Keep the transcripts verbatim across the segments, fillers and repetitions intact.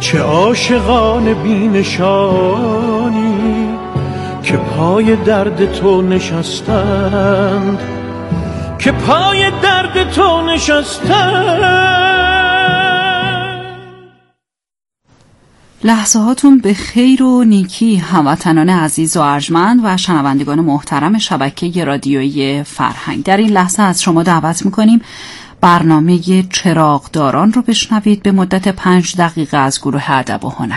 چه عاشقان بینشانی که پای درد تو نشستند، که پای درد تو نشستند. لحظه هاتون به خیر و نیکی هموطنان عزیز و ارجمند و شنوندگان محترم شبکه رادیویی فرهنگ. در این لحظه از شما دعوت میکنیم برنامه چراغداران رو بشنوید به مدت پنج دقیقه از گروه ادب و هنر.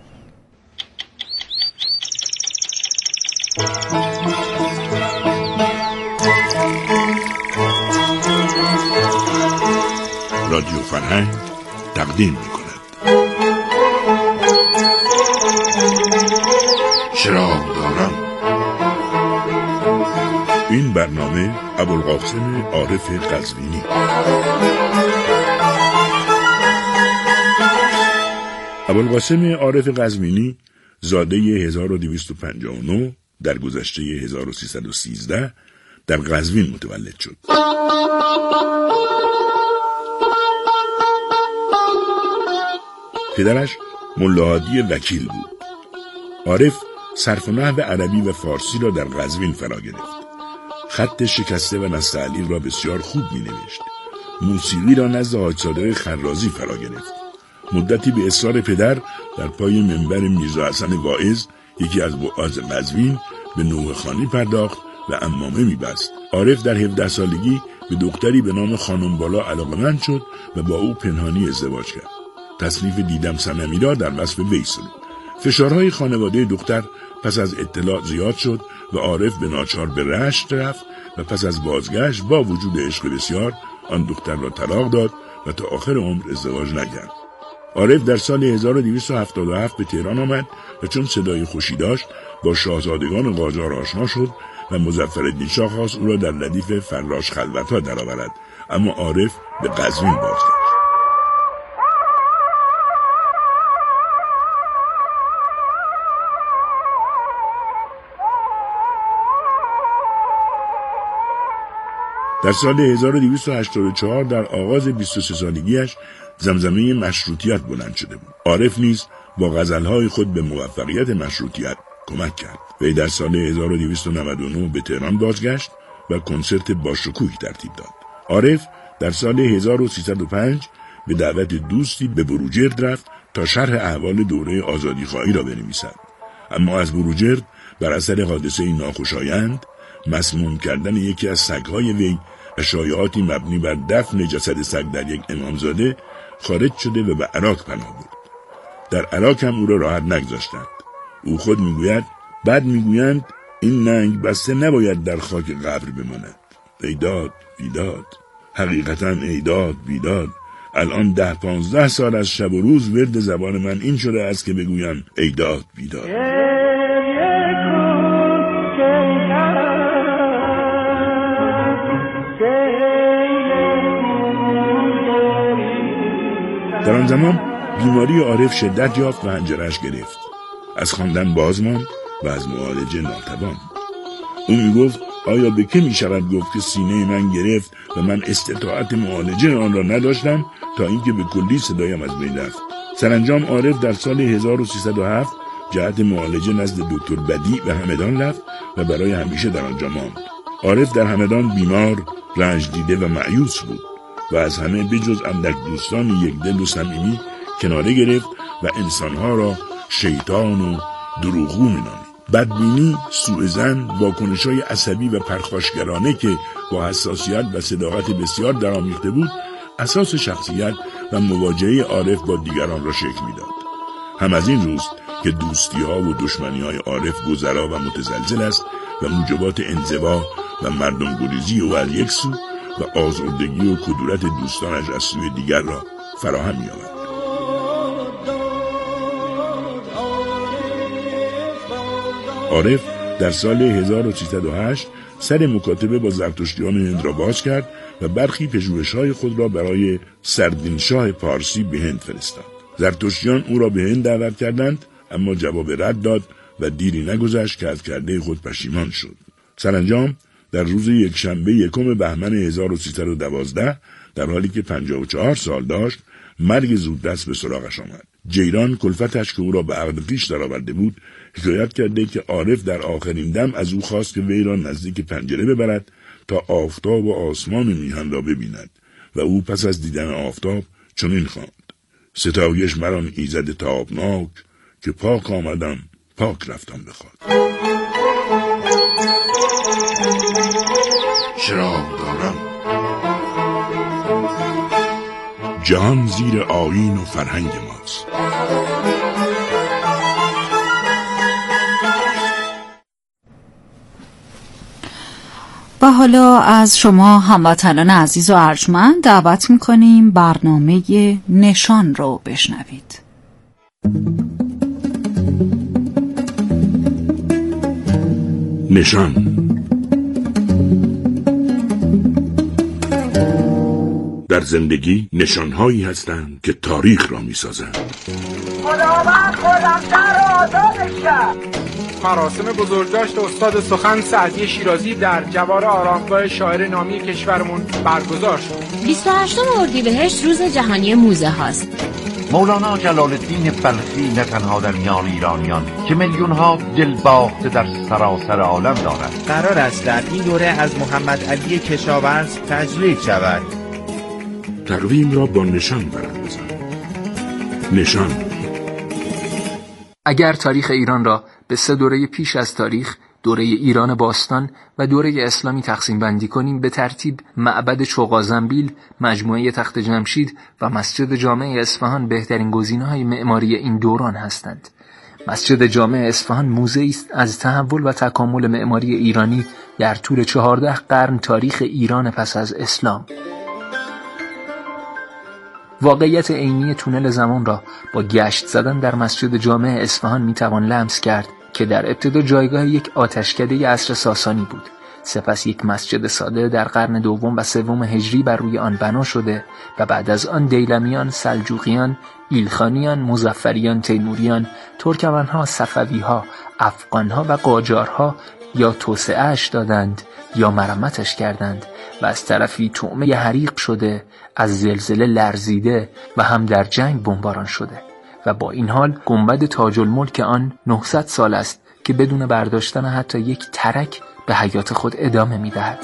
رادیو فرهنگ تقدیم می‌کند چراغداران. این برنامه ابوالقاسم عارف قزوینی. ابوالقاسم عارف قزوینی زاده هزار و دویست و پنجاه و نه در گذشته هزار و سیصد و سیزده در قزوین متولد شد. پدرش ملا هادی وکیل بود. عارف صرف و نحو عربی و فارسی را در قزوین فرا گرفت. خط شکسته و نستعلیق را بسیار خوب می نوشت. موسیقی را نزد حاج صادق خرازی فرا گرفت. مدتی به اصرار پدر در پای منبر میرزا حسن واعظ، یکی از وعاظ قزوین، به نوحه خوانی پرداخت و عمامه می بست. عارف در هفده سالگی به دختری به نام خانم بالا علاقمند شد و با او پنهانی ازدواج کرد. تصنیف دیدم صنمی را در وصف وی سرود. فشارهای خانواده دختر پس از اطلاع زیاد شد و عارف به ناچار به رشت رفت و پس از بازگشت با وجود عشق بسیار آن دختر را طلاق داد و تا آخر عمر ازدواج نکرد. عارف در سال هزار و دویست و هفتاد و هفت به تهران آمد و چون صدای خوشی داشت با شاهزادگان قاجار آشنا شد و مظفرالدین شاه خواست او را در ردیف فراش خلوت‌ها درآورد، اما عارف به قزوین بازگشت. در سال هزار و دویست و هشتاد و چهار در آغاز بیست و سه سالگیش زمزمه مشروطیت بلند شده بود. عارف نیز با غزلهای خود به موفقیت مشروطیت کمک کرد. وی در سال هزار و دویست و نود و نه به تهران بازگشت و کنسرت باشکوهی ترتیب داد. عارف در سال هزار و سیصد و پنج به دعوت دوستی به بروجرد رفت تا شرح احوال دوره آزادیخواهی را بنویسد. اما از بروجرد بر اثر حادثه ناخوشایند، مسموم کردن یکی از سگ‌های وی و شایعاتی مبنی بر دفن جسد سگ در یک امامزاده، خارج شده و به عراق پناه برد. در عراق هم او را راحت نگذاشتند. او خود میگوید بعد میگویند این ننگ بسته نباید در خاک قبر بماند. ایداد بیداد، حقیقتا ایداد بیداد. الان ده پانزده سال از شب و روز ورد زبان من این شده است که بگویم ایداد بیداد. در آن زمان بیماری عارف شدت یافت و حنجره‌اش گرفت. از خواندن باز ماند و از معالجه ناتوان. او میگفت آیا به که می شود گفت که سینه من گرفت و من استطاعت معالجه آن را نداشتم تا اینکه به کلی صدایم از بین رفت. سرانجام عارف در سال هزار و سیصد و هفت جهت معالجه نزد دکتر بدیع و همدان رفت و برای همیشه در آنجا ماند. عارف در همدان بیمار، رنج دیده و مایوس بود و از همه بجز اندک دوستان یک دل و صمیمی کناره گرفت و انسانها را شیطان و دروغگو مینامید. بدبینی، سوءظن، واکنش‌های عصبی و پرخاشگرانه که با حساسیت و صداقت بسیار درآمیخته بود، اساس شخصیت و مواجهه عارف با دیگران را شکل میداد. هم از این روست که دوستی‌ها و دشمنی‌های عارف گذرا و متزلزل است و موجبات انزوا و مردم گریزی او از یک سو و آزردگی و کدورت دوستانش از سوی دیگر را فراهم می‌آورد. عارف در سال هزار و سیصد و هشت سر مکاتبه با زرتشتیان هند را باز کرد و برخی پژوهش‌های خود را برای سردین شاه پارسی به هند فرستاد. زرتشتیان او را به هند دعوت کردند، اما جواب رد داد و دیری نگذشت که از کرده خود پشیمان شد. سرانجام در روز یکشنبه یکم بهمن هزار و سیصد و دوازده در حالی که پنجاه و چهار سال داشت مرگ زوددست به سراغش آمد. جیران کلفتش که او را به عقد خویش درآورده بود حکایت کرده که عارف در آخرین دم از او خواست که وی را نزدیک پنجره ببرد تا آفتاب و آسمان میهن را ببیند و او پس از دیدن آفتاب چنین خواند: ستایش مران ایزد تابناک که پاک آمدم پاک رفتم بخواد. چراغ دارم جهان زیر آیین و فرهنگ ماست. و حالا از شما هموطنان عزیز و ارجمند دعوت می‌کنیم برنامه نشان رو بشنوید. نشان در زندگی نشانهایی هستند که تاریخ را می‌سازند. خداوند خودم در آزادش کرد. مراسم بزرگداشت استاد سخن سعدی شیرازی در جوار آرامگاه شاعر نامی کشورمون برگزار شد. بیست و هشتم اردیبهشت روز جهانی موزه هاست. مولانا جلال الدین بلخی نه تنها در میان ایرانیان که میلیون ها دل باخته در سراسر عالم دارد. قرار است در این دوره از محمد علی کشاورز تجلیل شود. تقویم را با نشان برند بزن. نشان. اگر تاریخ ایران را به سه دوره پیش از تاریخ، دوره ایران باستان و دوره اسلامی تقسیم بندی کنیم، به ترتیب معبد چوغازنبیل، مجموعه تخت جمشید و مسجد جامع اصفهان بهترین گزینه‌های معماری این دوران هستند. مسجد جامع اصفهان موزه‌ای است از تحول و تکامل معماری ایرانی در طول چهارده قرن تاریخ ایران پس از اسلام. واقعیت عینی تونل زمان را با گشت زدن در مسجد جامع اصفهان میتوان لمس کرد که در ابتدا جایگاه یک آتشکده عصر ساسانی بود. سپس یک مسجد ساده در قرن دوم و سوم هجری بر روی آن بنا شده و بعد از آن دیلمیان، سلجوقیان، ایلخانیان، مظفریان، تیموریان، ترکمنها، صفویها، افغانها و قاجارها یا توسعه‌اش دادند یا مرمتش کردند و از طرفی طعمه حریق شده، از زلزله لرزیده و هم در جنگ بمباران شده و با این حال گنبد تاج الملک آن نهصد سال است که بدون برداشتن حتی یک ترک به حیات خود ادامه می‌دهد.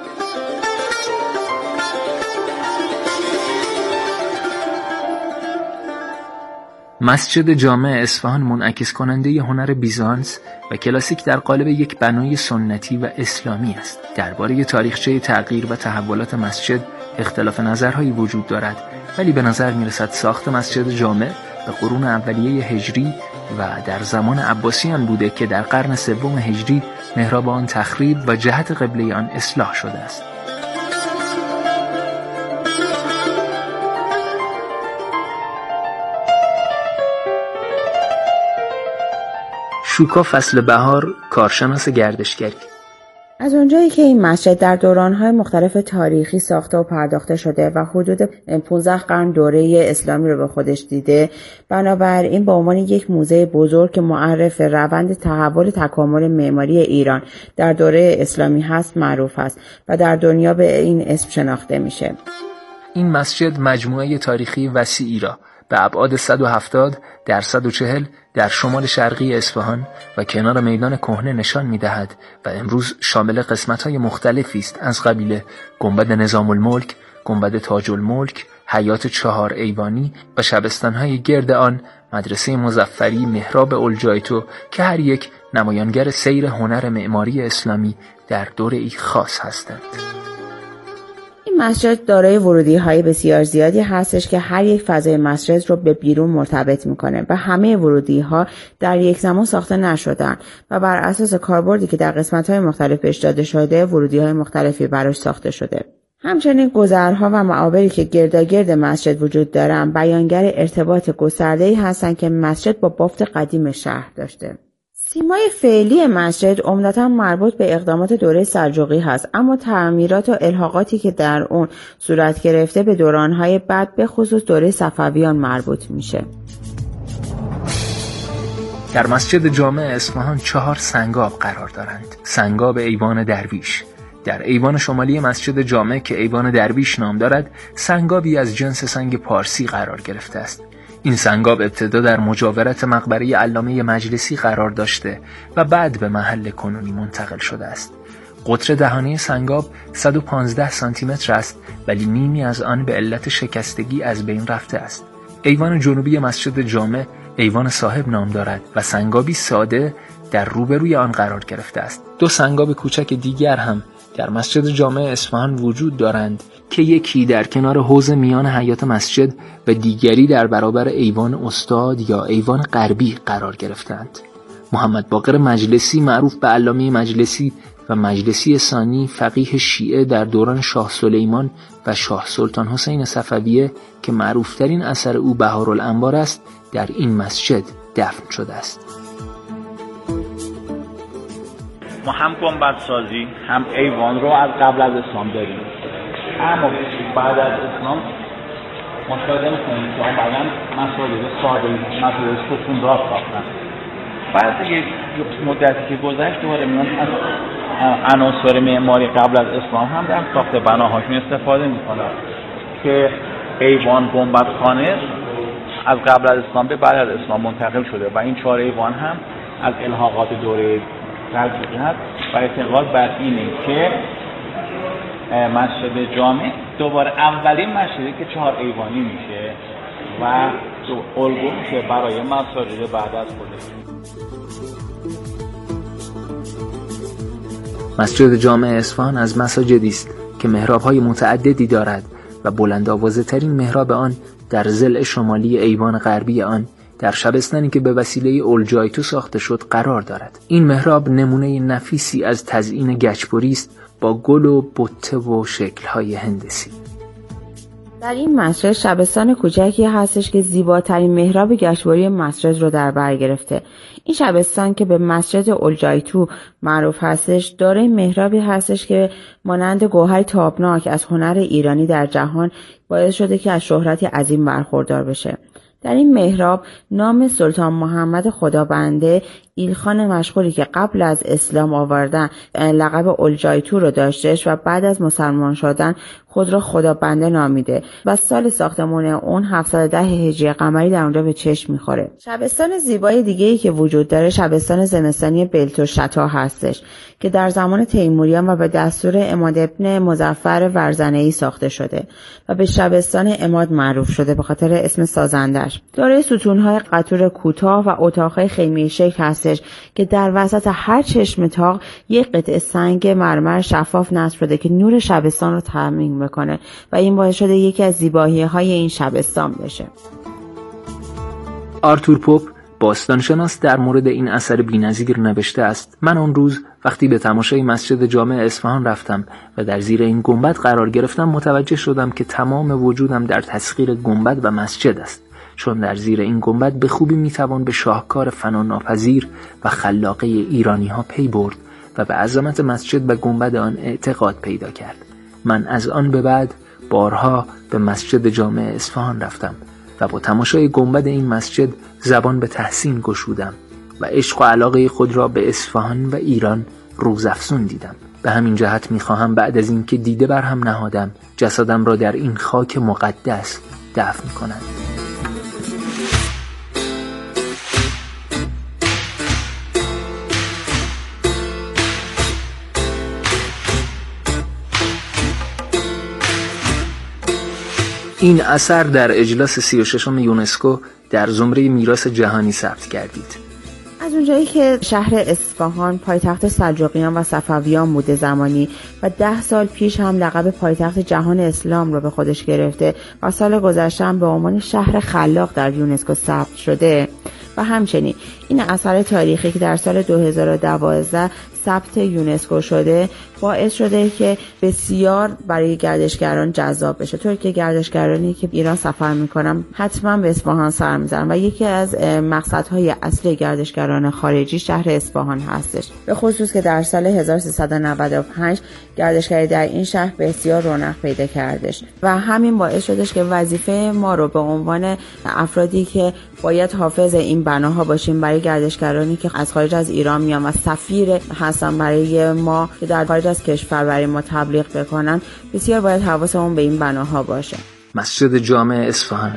مسجد جامع اصفهان منعکس کننده ی هنر بیزانس و کلاسیک در قالب یک بنای سنتی و اسلامی است. درباره تاریخچه تغییر و تحولات مسجد اختلاف نظرهایی وجود دارد، ولی به نظر می‌رسد ساخت مسجد جامع به قرون اولیه هجری و در زمان عباسیان بوده که در قرن سوم هجری محراب آن تخریب و جهت قبله آن اصلاح شده است. شوکا فصل بهار، کارشناس گردشگری. از اونجایی که این مسجد در دوران‌های مختلف تاریخی ساخته و پرداخته شده و حدود پانزده قرن دوره اسلامی رو به خودش دیده، بنابراین به عنوان یک موزه بزرگ که معرف روند تحول تکامل معماری ایران در دوره اسلامی هست معروف است و در دنیا به این اسم شناخته میشه. این مسجد مجموعه تاریخی وسیعی را به ابعاد صد و هفتاد در صد و چهل در شمال شرقی اصفهان و کنار میدان کهنه نشان می‌دهد و امروز شامل قسمت‌های مختلفی است، از قبیل گنبد نظام الملک، گنبد تاج الملک، حیات چهار ایوانی و شبستان‌های گرد آن، مدرسه مظفری، محراب اولجایتو که هر یک نمایانگر سیر هنر معماری اسلامی در دوره‌ای خاص هستند. مسجد دارای ورودی‌های بسیار زیادی هستش که هر یک فضای مسجد رو به بیرون مرتبط میکنه و همه ورودی‌ها در یک زمان ساخته نشدن و بر اساس کاربردی که در قسمت‌های مختلف پیش داده شده ورودی‌های مختلفی براش ساخته شده. همچنین گذرها و معابری که گرداگرد مسجد وجود دارن بیانگر ارتباط گسترده‌ای هستن که مسجد با بافت قدیم شهر داشته. سیمای فعلی مسجد عمدتاً مربوط به اقدامات دوره سلجوقی هست، اما تعمیرات و الحاقاتی که در اون صورت گرفته به دوران‌های بعد به خصوص دوره صفویان مربوط میشه. در مسجد جامع اصفهان چهار سنگاب قرار دارند. سنگاب ایوان درویش، در ایوان شمالی مسجد جامع که ایوان درویش نام دارد، سنگابی از جنس سنگ پارسی قرار گرفته است. این سنگاب ابتدا در مجاورت مقبره علامه مجلسی قرار داشته و بعد به محل کنونی منتقل شده است. قطر دهانه سنگاب صد و پانزده سانتی متر است، ولی نیمی از آن به علت شکستگی از بین رفته است. ایوان جنوبی مسجد جامع ایوان صاحب نام دارد و سنگابی ساده در روبروی آن قرار گرفته است. دو سنگاب کوچک دیگر هم در مسجد جامع اصفهان وجود دارند که یکی در کنار حوض میان حیاط مسجد و دیگری در برابر ایوان استاد یا ایوان غربی قرار گرفتند. محمد باقر مجلسی معروف به علامه مجلسی و مجلسی ثانی فقیه شیعه در دوران شاه سلیمان و شاه سلطان حسین صفویه که معروفترین اثر او بهارالانوار است، در این مسجد دفن شده است. ما هم گنبد سازی هم ایوان رو از قبل از اسلام داریم، اما بعد از اسلام مشاهده می‌کنیم که بعداً مساجد ساده مساجد ستون راه ساختن. بعد یک مدتی که گذشت دوباره میان از عناصر معماری قبل از اسلام هم در ساخت بناهاشون استفاده می‌کنن که ایوان گنبدخانه از قبل از اسلام به بعد از اسلام منتقل شده و این چهار ایوان هم از الحاقات دوره تجدید و اعتقاد بر اینه که مسجد جامع دوباره اولین مسجدی که چهار ایوانی میشه و الگو میشه برای مساجد بعد از خودش. مسجد جامع اصفهان از مساجدی است که محراب‌های متعددی دارد و بلند آوازه ترین محراب آن در ضلع شمالی ایوان غربی آن در شبستانی که به وسیله اولجایتو ساخته شد قرار دارد. این محراب نمونه نفیسی از تزیین گچبری است با گل و بته و شکل‌های هندسی. در این مسجد شبستان کوچکی هستش که زیباترین محراب گچبری مسجد رو در بر گرفته. این شبستان که به مسجد اولجایتو معروف هستش دارای محرابی هستش که مانند گوهر تابناک از هنر ایرانی در جهان باعث شده که از شهرتی عظیم برخوردار بشه. در این محراب نام سلطان محمد خدابنده ایلخان مشغولی که قبل از اسلام آوردن لقب اولجایتو رو داشتش و بعد از مسلمان شدن خود را خدابنده نامیده و سال ساختمان اون هفتصد و ده هجری قمری در اونجا به چشم میخوره. شبستان زیبای دیگه‌ای که وجود داره شبستان زمستانی بلت‌الشتا هستش که در زمان تیموریان و به دستور عماد ابن مظفر ورزنه‌ای ساخته شده و به شبستان عماد معروف شده به خاطر اسم سازندش. دارای ستون‌های قطور کوتاه و اتاق‌های خیمه‌ای شکل هست که در وسط هر چشم تاق یک قطعه سنگ مرمر شفاف نصب شده که نور شبستان رو تامین میکنه و این باعث شده یکی از زیبایی‌های این شبستان بشه. آرتور پوپ باستانشناس در مورد این اثر بی‌نظیر نوشته است: من اون روز وقتی به تماشای مسجد جامع اصفهان رفتم و در زیر این گنبد قرار گرفتم متوجه شدم که تمام وجودم در تسخیر گنبد و مسجد است، چون در زیر این گنبد به خوبی میتوان به شاهکار فناناپذیر و خلاقه ایرانی ها پی برد و به عظمت مسجد و گنبد آن اعتقاد پیدا کرد. من از آن به بعد بارها به مسجد جامع اصفهان رفتم و با تماشای گنبد این مسجد زبان به تحسین گشودم و عشق و علاقه خود را به اصفهان و ایران روزافزون دیدم. به همین جهت میخواهم بعد از اینکه دیده بر هم نهادم جسدم را در این خاک مقدس دفن کنم. این اثر در اجلاس سی و ششم یونسکو در زمره میراث جهانی ثبت گردید. از اونجایی که شهر اصفهان پایتخت سلجوقیان و صفویان بوده زمانی و ده سال پیش هم لقب پایتخت جهان اسلام رو به خودش گرفته و سال گذشته هم به عنوان شهر خلاق در یونسکو ثبت شده و همچنین این اثر تاریخی که در سال دو هزار و دوازده ثبت یونسکو شده باعث شده که بسیار برای گردشگران جذاب بشه، طوری که گردشگرانی که ایران سفر میکنن حتما به اصفهان سر میزنن و یکی از مقصدهای اصلی گردشگران خارجی شهر اصفهان هستش، به خصوص که در سال هزار و سیصد و نود و پنج گردشگری در این شهر بسیار رونق پیدا کردش و همین باعث شدش که وظیفه ما رو به عنوان افرادی که باید حافظ این بناها باشیم برای گردشگرانی که از خارج از ایران میان و سفیر هست هستن برای ما که در خارج از کشور برای ما تبلیغ بکنن، بسیار باید حواسمون به این بناها باشه. مسجد جامع اصفهان.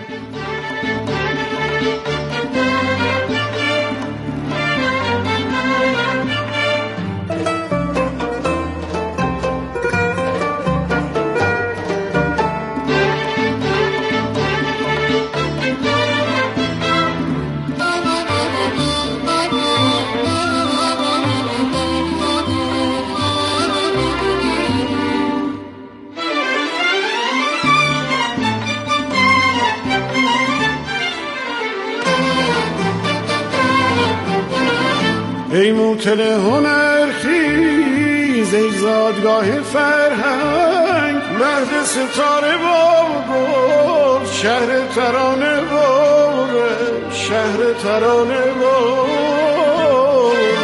ای موتل هنر خیز، ای زادگاه فرهنگ، مهد ستاره با گل، شهر ترانه باره، شهر ترانه باره.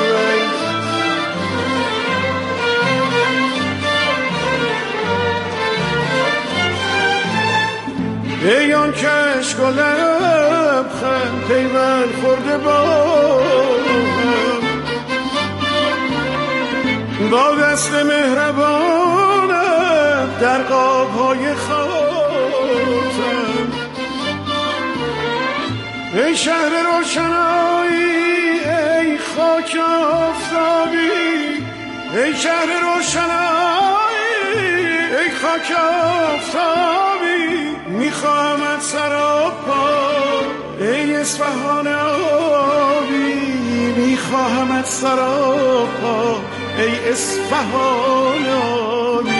ای آن کشک و لبخند پیوند خورده با با دست مهربانت در قاب‌های خاطر. ای شهر روشنایی، ای خاک آفتابی، ای شهر روشنایی، ای خاک آفتابی، میخواهمت سراپا ای اصفهان آبی، میخواهمت سراپا ای اصفهان آبی.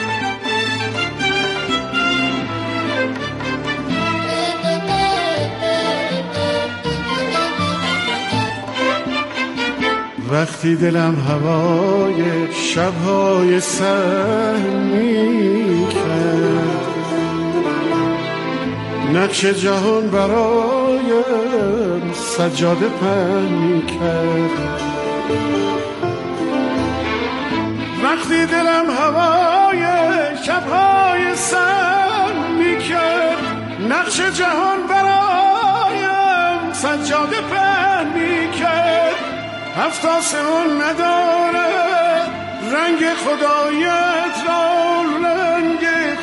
وقتی دلم هوای شبهای سهر می‌کرد، نقش جهان برایم سجاده پهن می‌کرد. وقتی دلم هوای شبهای سر میکرد، نقش جهان برایم سجاده پهن میکرد. هفت آسمان نداره رنگ خدایت را، رنگ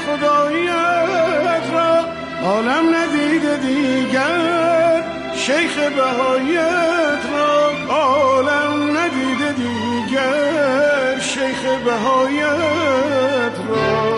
خدایت را عالم ندیده دیگر، شیخ بهایت را عالم ندیده دیگر، شیخ بهایت را.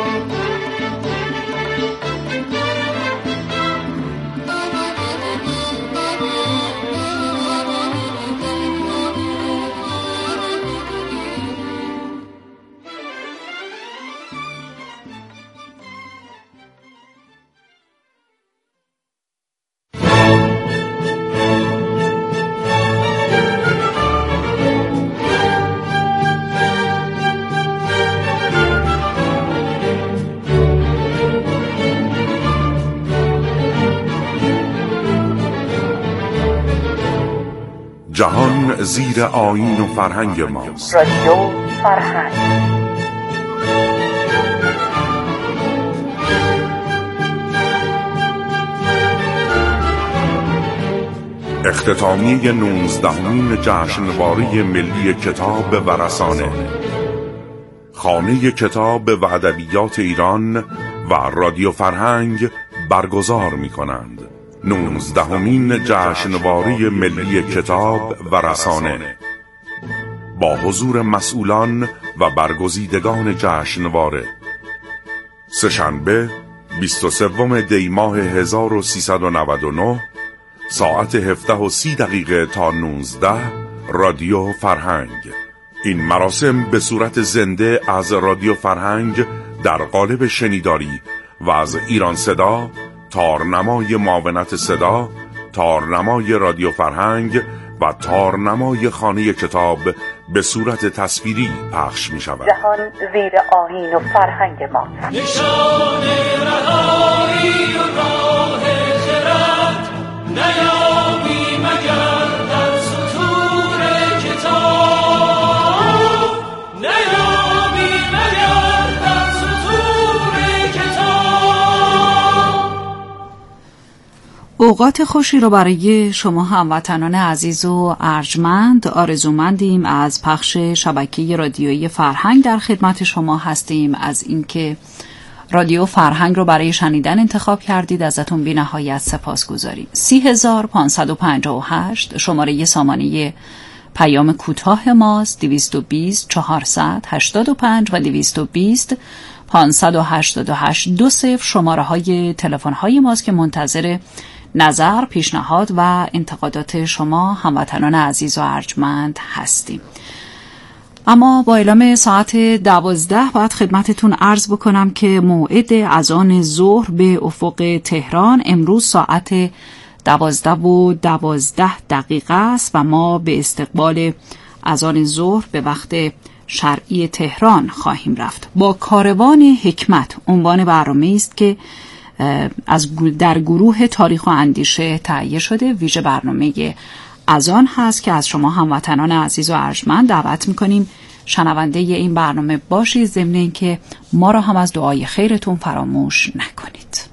جهان زیر آیین و فرهنگ ماست. رادیو فرهنگ. اختتامیه نوزدهمین جشنواره ملی کتاب و رسانه، خانه کتاب و ادبیات ایران و رادیو فرهنگ برگزار می کنند. نوزدهمین جشنواره ملی کتاب و رسانه با حضور مسئولان و برگزیدگان جشنواره، سه‌شنبه بیست و سوم دی ماه هزار و سیصد و نود و نه ساعت هفده و سی دقیقه تا نوزده، رادیو فرهنگ. این مراسم به صورت زنده از رادیو فرهنگ در قالب شنیداری و از ایران صدا، تارنمای معاونت صدا، تارنمای رادیو فرهنگ و تارنمای خانه کتاب به صورت تصویری پخش می شود. جهان زیر آیین و فرهنگ ما. نشان رهایی و راه خرد نیابی مگر در سطور کتاب، نیابی مگر در سطور کتاب. اوقات خوشی رو برای شما هموطنان عزیز و ارجمند آرزومندیم. از پخش شبکه رادیویی فرهنگ در خدمت شما هستیم. از اینکه رادیو فرهنگ رو برای شنیدن انتخاب کردید ازتون بی نهایت سپاسگزاریم. سی هزار پانصد و پنجاه و هشت شماره سامانه پیام کوتاه ماست. دویست و بیست چهارصد هشتاد و پنج و دویست و بیست پانصد و هشتاد و هشت دو صفر شماره های تلفن های ماست که منتظر نظر، پیشنهاد و انتقادات شما هموطنان عزیز و ارجمند هستیم. اما با اعلام ساعت دوازده باید خدمتتون عرض بکنم که موعد اذان ظهر به افق تهران امروز ساعت دوازده و دوازده دقیقه است و ما به استقبال اذان ظهر به وقت شرعی تهران خواهیم رفت. با کاروان حکمت عنوان برنامه است که از در گروه تاریخ و اندیشه تهیه شده. ویژه برنامه اذان هست که از شما هموطنان عزیز و ارجمند دعوت میکنیم شنونده این برنامه باشید، ضمن اینکه ما را هم از دعای خیرتون فراموش نکنید.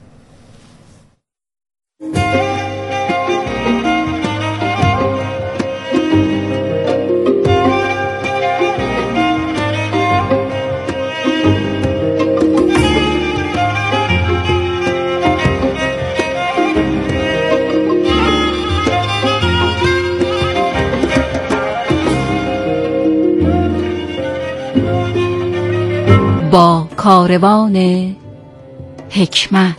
با کاروان حکمت.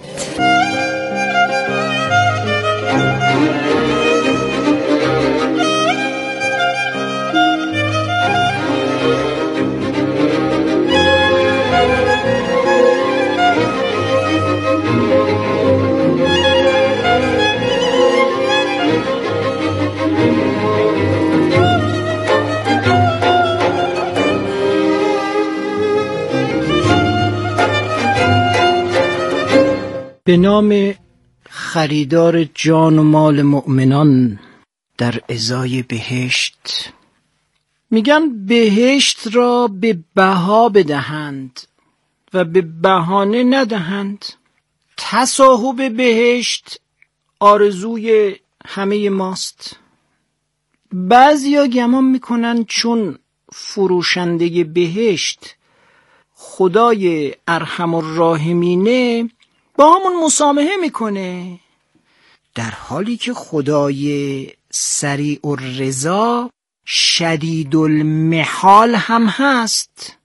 به نام خریدار جان و مال مؤمنان در ازای بهشت. میگن بهشت را به بها بدهند و به بهانه ندهند. تصاحب بهشت آرزوی همه ماست. بعضیا گمان میکنن چون فروشنده بهشت خدای ارحم الراحمینه با همون مسامحه میکنه، در حالی که خدای سریع الرضا شدید المحال هم هست،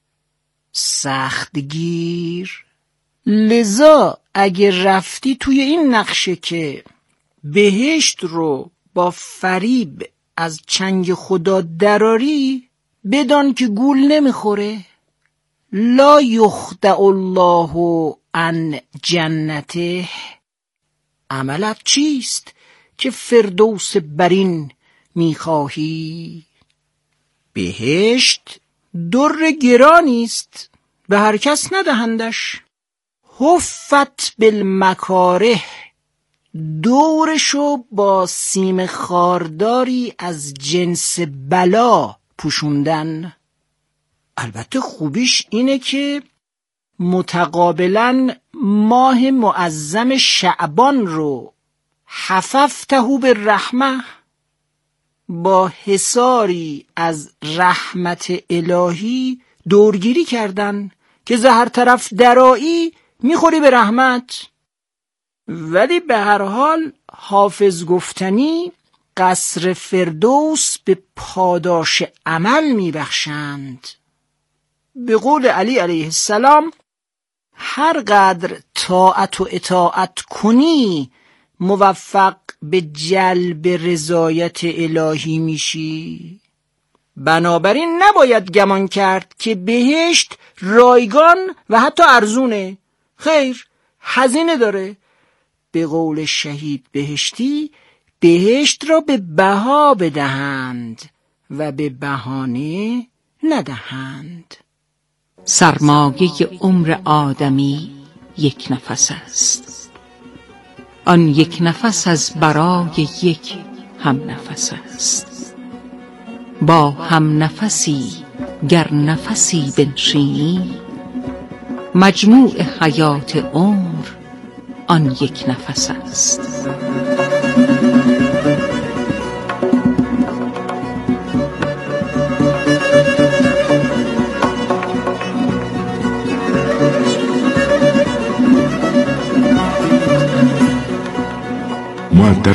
سختگیر. لذا اگه رفتی توی این نقشه که بهشت رو با فریب از چنگ خدا دراری، بدان که گول نمیخوره. لا یخدع الله عن جنته. عملت چیست که فردوس برین میخواهی؟ بهشت در گرانیست، به هر کس ندهندش. حفت بالمکاره، دورشو با سیم خارداری از جنس بلا پوشوندن. البته خوبیش اینه که متقابلا ماه معظم شعبان رو حففته بالرحمه، با حصاری از رحمت الهی دورگیری کردن که زهر طرف درایی میخوری به رحمت. ولی به هر حال حافظ گفتنی قصر فردوس به پاداش عمل میبخشند. به قول علی علیه السلام هر قدر طاعت و اطاعت کنی موفق به جلب رضایت الهی میشی. بنابراین نباید گمان کرد که بهشت رایگان و حتی ارزونه. خیر، هزینه داره. به قول شهید بهشتی بهشت را به بها بدهند و به بهانه ندهند. سرمایه عمر آدمی یک نفس است، آن یک نفس از برای یک هم نفس است. با هم نفسی گر نفسی بنشینی، مجموع حیات عمر آن یک نفس است.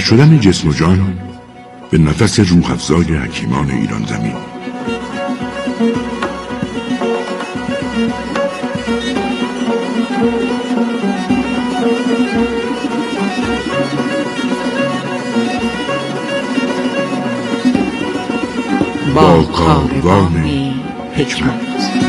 شدن جسم و جان به نفس روح افزای حکیمان ایران زمین. با کاروان حکمت.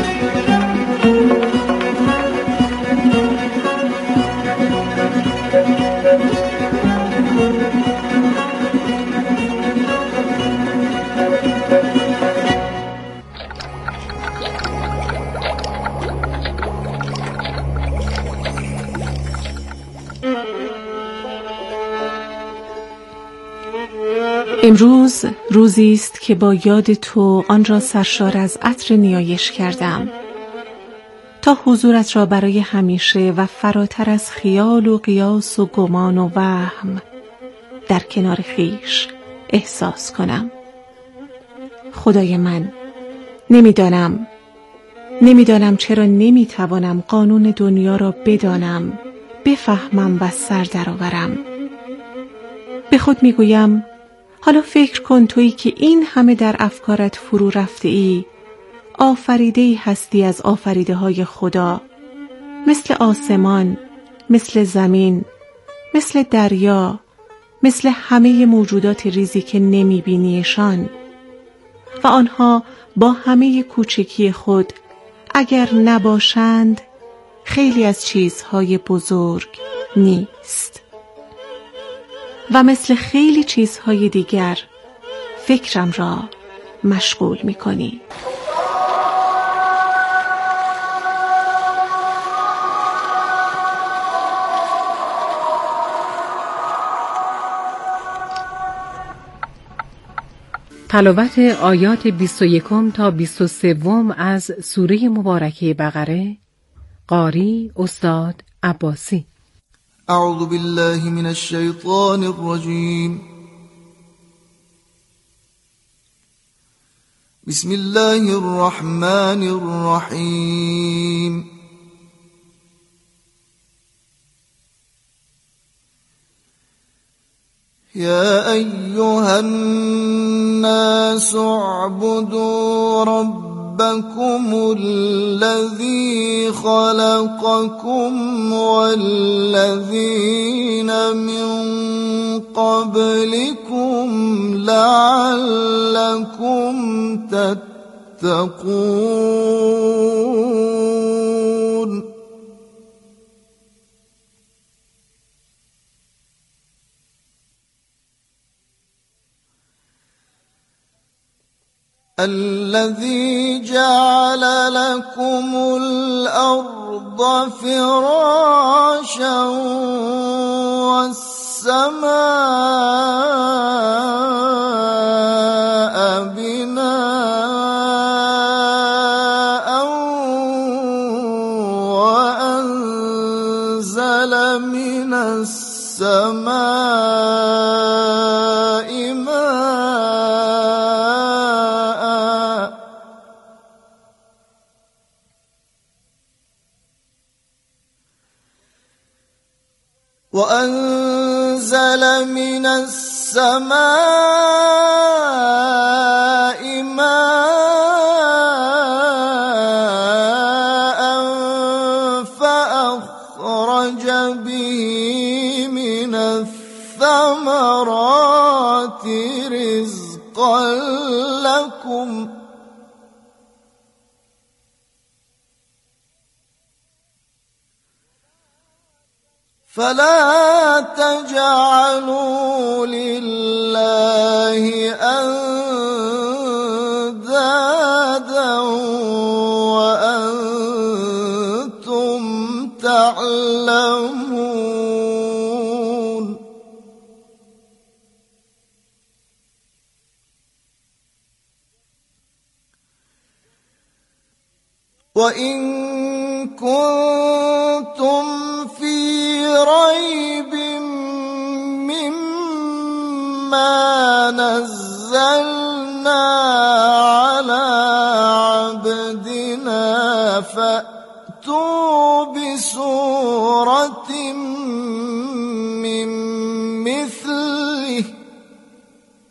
امروز روزی است که با یاد تو آن را سرشار از عطر نیایش کردم تا حضورت را برای همیشه و فراتر از خیال و قیاس و گمان و وهم در کنار خویش احساس کنم. خدای من، نمیدانم نمیدانم چرا نمیتوانم قانون دنیا را بدانم، بفهمم و سر درآورم. به خود میگویم حالا فکر کن تویی که این همه در افکارت فرو رفته ای، آفریده ای هستی از آفریده های خدا، مثل آسمان، مثل زمین، مثل دریا، مثل همه موجودات ریزی که نمی بینیشان و آنها با همه کوچکی خود اگر نباشند خیلی از چیزهای بزرگ نیست و مثل خیلی چیزهای دیگر فکرم را مشغول می کنی. تلاوت آیات بیست و یکم تا بیست و سوم از سوره مبارکه بقره، قاری استاد عباسی. اعوذ بالله من الشیطان الرجیم. بسم الله الرحمن الرحیم. يا أيها الناس اعبدوا ربكم الذي خلقكم والذين من قبلكم لعلكم تتقون. الذي جعل لكم الأرض فراشا والسماء بناء وأنزل من السماء ماء وأنزل من السماء ماء فأخرج به من الثمرات رزقا لكم فلا تجعلوا لله أندادا وأنتم تعلمون. وإن كنتم في ريب مما نزلنا